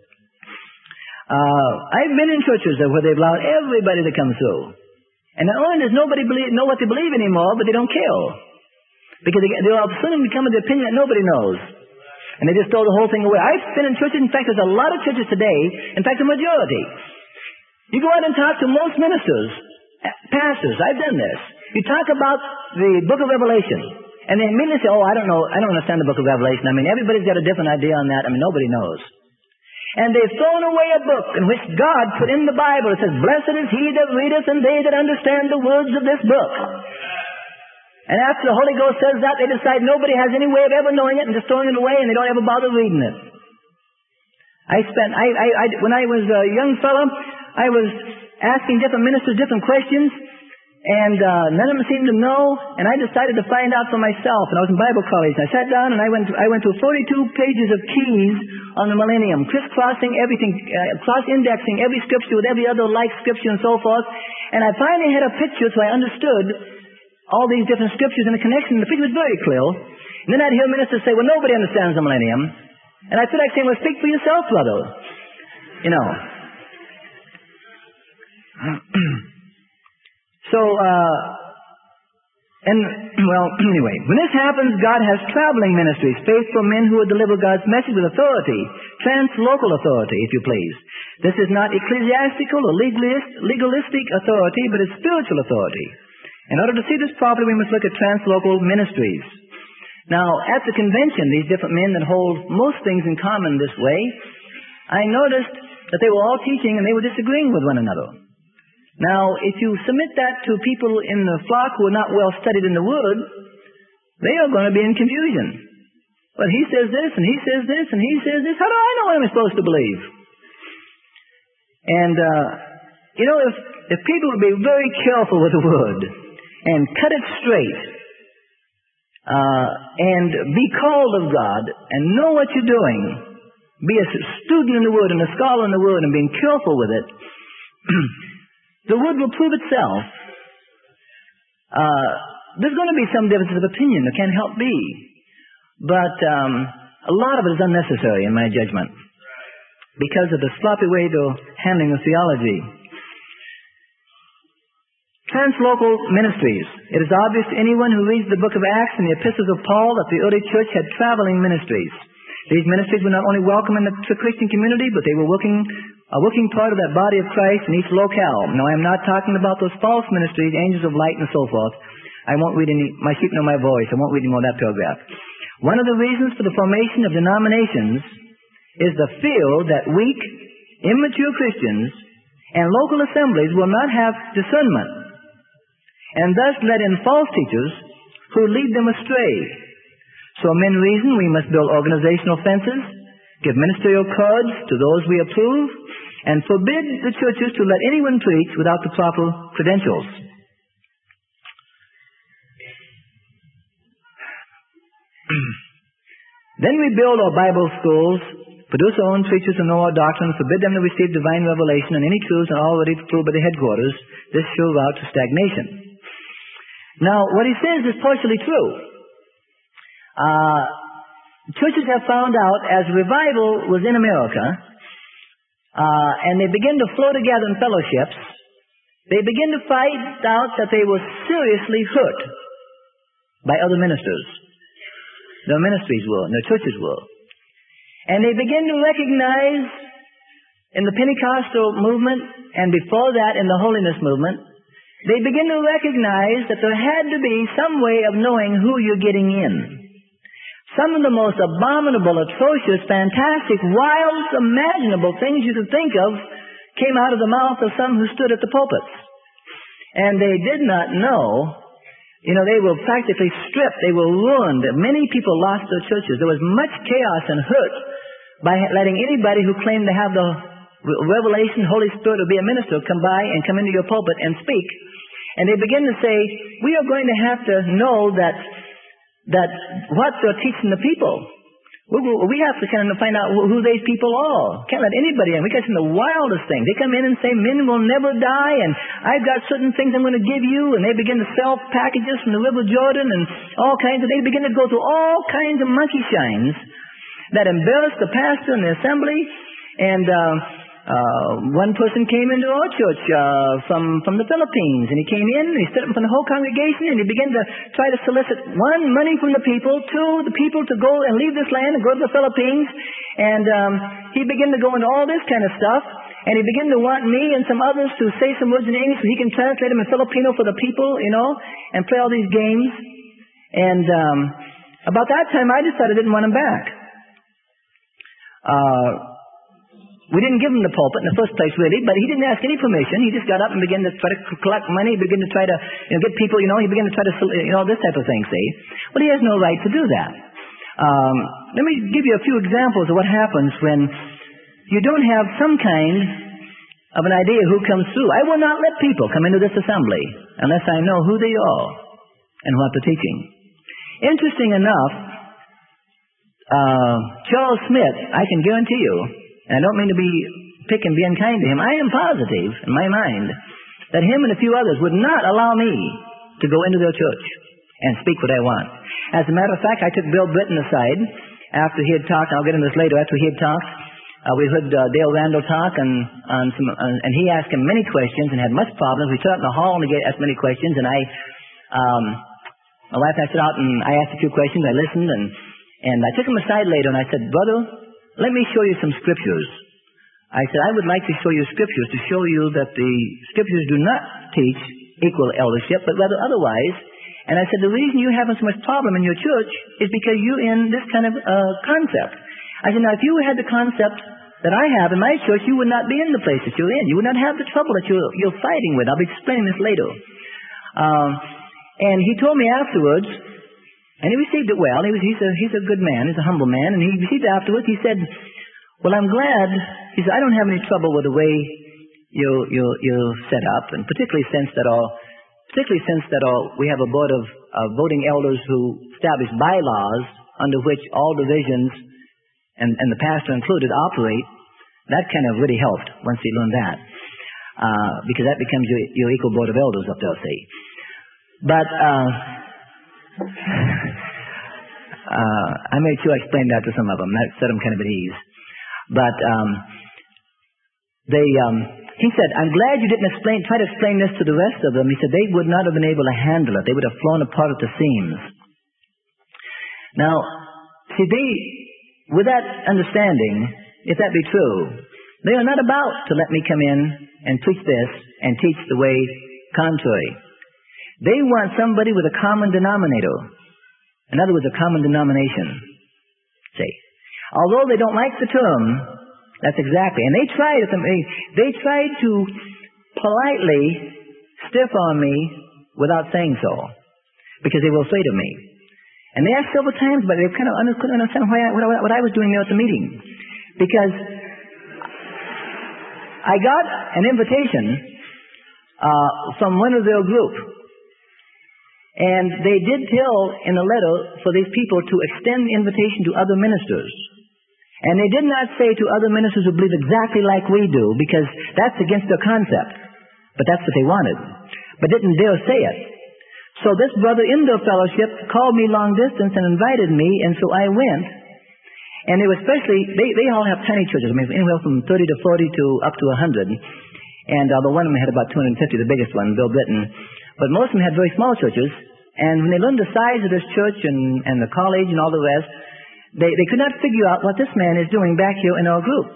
Uh, I've been in churches where they've allowed everybody to come through. And not only does nobody believe, know what they believe anymore, but they don't care. Because they, they're all suddenly becoming the opinion that nobody knows. And they just throw the whole thing away. I've been in churches, in fact, there's a lot of churches today, in fact, a majority. You go out and talk to most ministers, pastors, I've done this. You talk about the book of Revelation, and they immediately say, oh, I don't know, I don't understand the book of Revelation. I mean, everybody's got a different idea on that. I mean, nobody knows. And they've thrown away a book in which God put in the Bible. It says, blessed is he that readeth, and they that understand the words of this book. And after the Holy Ghost says that, they decide nobody has any way of ever knowing it and just throwing it away, and they don't ever bother reading it. I spent, I, I, I, when I was a young fellow, I was asking different ministers different questions, and uh, none of them seemed to know, and I decided to find out for myself. And I was in Bible college, and I sat down and I went, I went through forty-two pages of keys on the millennium, crisscrossing everything, uh, cross-indexing every scripture with every other like scripture and so forth. And I finally had a picture so I understood all these different scriptures in the connection. The picture was very clear. And then I'd hear ministers say, well, nobody understands the millennium. And I feel like saying, well, speak for yourself, brother. You know. So, uh, and, well, anyway, when this happens, God has traveling ministries, faithful men who will deliver God's message with authority, translocal authority, if you please. This is not ecclesiastical or legalist, legalistic authority, but it's spiritual authority. In order to see this properly, we must look at translocal ministries. Now, at the convention, these different men that hold most things in common this way, I noticed that they were all teaching and they were disagreeing with one another. Now, if you submit that to people in the flock who are not well studied in the Word, they are going to be in confusion. But he says this, and he says this, and he says this. How do I know what I'm supposed to believe? And, uh, you know, if, if people would be very careful with the Word and cut it straight, uh, and be called of God and know what you're doing, be a student in the Word and a scholar in the Word and being careful with it, the Word will prove itself. Uh, there's going to be some differences of opinion. There can't help be. But um, a lot of it is unnecessary in my judgment because of the sloppy way they're handling the theology. Translocal ministries. It is obvious to anyone who reads the book of Acts and the epistles of Paul that the early church had traveling ministries. These ministries were not only welcome in the Christian community, but they were working, a working part of that body of Christ in each locale. Now, I am not talking about those false ministries, angels of light and so forth. I won't read any, my sheep know my voice. I won't read any more of that paragraph. One of the reasons for the formation of denominations is the fear that weak, immature Christians and local assemblies will not have discernment, and thus let in false teachers who lead them astray. So men reason we must build organizational fences, give ministerial cards to those we approve, and forbid the churches to let anyone preach without the proper credentials. Then we build our Bible schools, produce our own preachers who know our doctrine, forbid them to receive divine revelation, and any truths are already proved by the headquarters. This sure route to stagnation. Now, what he says is partially true. Uh, churches have found out as revival was in America, uh, and they begin to flow together in fellowships, they begin to find out that they were seriously hurt by other ministers. Their ministries were, and their churches were. And they begin to recognize in the Pentecostal movement, and before that in the holiness movement, they begin to recognize that there had to be some way of knowing who you're getting in. Some of the most abominable, atrocious, fantastic, wild, imaginable things you could think of came out of the mouth of some who stood at the pulpits. And they did not know, you know, they were practically stripped. They were ruined. Many people lost their churches. There was much chaos and hurt by letting anybody who claimed to have the revelation, Holy Spirit, or be a minister come by and come into your pulpit and speak. And they begin to say, we are going to have to know that that what they're teaching the people. We, we have to kind of find out who these people are. Can't let anybody in. We got some of the wildest things. They come in and say, men will never die, and I've got certain things I'm going to give you, and they begin to sell packages from the River Jordan and all kinds of, they begin to go through all kinds of monkey shines that embarrass the pastor and the assembly. And uh, Uh, one person came into our church uh, from from the Philippines, and he came in, and he stood up in front of the whole congregation, and he began to try to solicit, one, money from the people, two, the people to go and leave this land and go to the Philippines, and um, he began to go into all this kind of stuff, and he began to want me and some others to say some words in English so he can translate them in Filipino for the people, you know, and play all these games. And um, about that time, I decided I didn't want him back. Uh... We didn't give him the pulpit in the first place, really, but he didn't ask any permission. He just got up and began to try to collect money. He began to try to, you know, get people, you know, he began to try to, you know, this type of thing, see. Well, he has no right to do that. Um, let me give you a few examples of what happens when you don't have some kind of an idea who comes through. I will not let people come into this assembly unless I know who they are and what they're teaching. Interesting enough, uh, Charles Smith, I can guarantee you, and I don't mean to be pick and be unkind to him, I am positive in my mind that him and a few others would not allow me to go into their church and speak what I want. As a matter of fact, I took Bill Britton aside after he had talked. I'll get into this later. After he had talked, uh, we heard uh, Dale Randall talk, and on some, on, and he asked him many questions and had much problems. We sat out in the hall and he asked many questions, and I, um, my wife and I sat out and I asked a few questions. I listened, and and I took him aside later and I said, "Brother, let me show you some scriptures." I said, "I would like to show you scriptures to show you that the scriptures do not teach equal eldership, but rather otherwise." And I said, "The reason you're having so much problem in your church is because you're in this kind of uh, concept." I said, "Now, if you had the concept that I have in my church, you would not be in the place that you're in. You would not have the trouble that you're, you're fighting with. I'll be explaining this later." Um, and he told me afterwards, and he received it well. He was, he's, a, he's a good man. He's a humble man. And he received it afterwards. He said, "Well, I'm glad." He said, "I don't have any trouble with the way you, you, you're set up, and particularly since that all, particularly since that all, we have a board of uh, voting elders who establish bylaws under which all divisions, and, and the pastor included, operate." That kind of really helped once he learned that, uh, because that becomes your, your equal board of elders up there, see. But uh, uh, I made sure I explained that to some of them. That set them kind of at ease. But um, they, um, he said, "I'm glad you didn't explain, try to explain this to the rest of them." He said they would not have been able to handle it. They would have flown apart at the seams. Now, see, they, with that understanding, if that be true, they are not about to let me come in and preach this and teach the way contrary. They want somebody with a common denominator. In other words, a common denomination. See, although they don't like the term, that's exactly, and they tried, they tried to politely stiff on me without saying so, because they were afraid of me. And they asked several times, but they kind of couldn't understand why I, what, I, what I was doing there at the meeting. Because I got an invitation uh, from one of their group, and they did tell in a letter for these people to extend the invitation to other ministers. And they did not say to other ministers who believe exactly like we do, because that's against their concept. But that's what they wanted. But didn't dare say it. So this brother in their fellowship called me long distance and invited me, and so I went. And they were especially, they, they all have tiny churches. I mean, anywhere from thirty to forty to up to one hundred. And uh, the one of them had about two hundred fifty, the biggest one, Bill Britton. But most of them had very small churches. And when they learned the size of this church and, and the college and all the rest, they, they could not figure out what this man is doing back here in our group.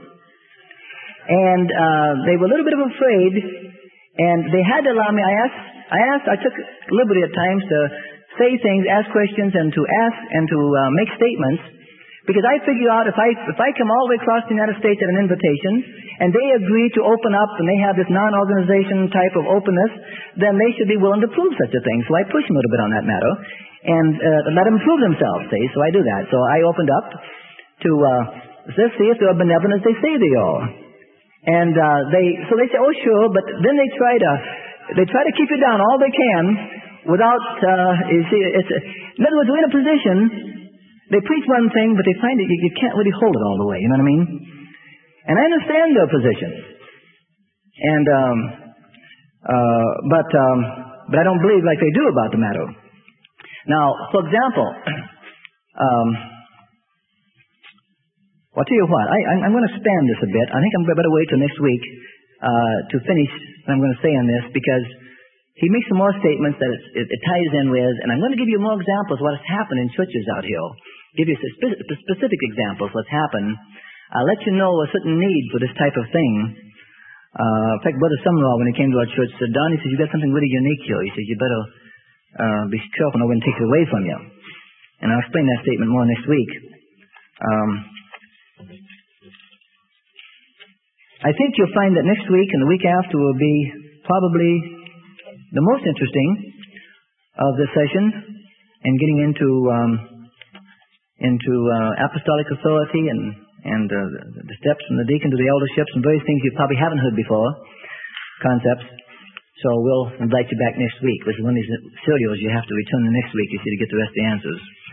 And uh, they were a little bit of afraid, and they had to allow me. I asked, I asked, I took liberty at times to say things, ask questions, and to ask and to uh, make statements. Because I figure out if I if I come all the way across the United States at an invitation, and they agree to open up, and they have this non-organization type of openness, then they should be willing to prove such a thing. So I push them a little bit on that matter, and uh, let them prove themselves, see? So I do that. So I opened up to uh, let's see if they're benevolent as they say they are. And uh, they so they say, "Oh, sure," but then they try to they try to keep you down all they can without uh, you see. It's in other words, we're in a position. They preach one thing, but they find that you, you can't really hold it all the way. You know what I mean? And I understand their position. And, um, uh, but, um, but I don't believe like they do about the matter. Now, for example, um, well, I'll tell you what, I, I'm going to expand this a bit. I think I'm better wait till next week, uh, to finish what I'm going to say on this, because he makes some more statements that it's, it, it ties in with, and I'm going to give you more examples of what has happened in churches out here. Give you spe- specific examples of what's happened. I'll let you know a certain need for this type of thing. Uh, in fact, Brother Summerall, when he came to our church, said, "Don," he says, "you got something really unique here." He says, "You better uh, be careful no one takes it away from you." And I'll explain that statement more next week. Um, I think you'll find that next week and the week after will be probably the most interesting of the session, and getting into um, into uh, apostolic authority and and uh, the steps from the deacon to the elderships and various things you probably haven't heard before, concepts. So we'll invite you back next week. This is one of these serials you have to return the next week, you see, to get the rest of the answers.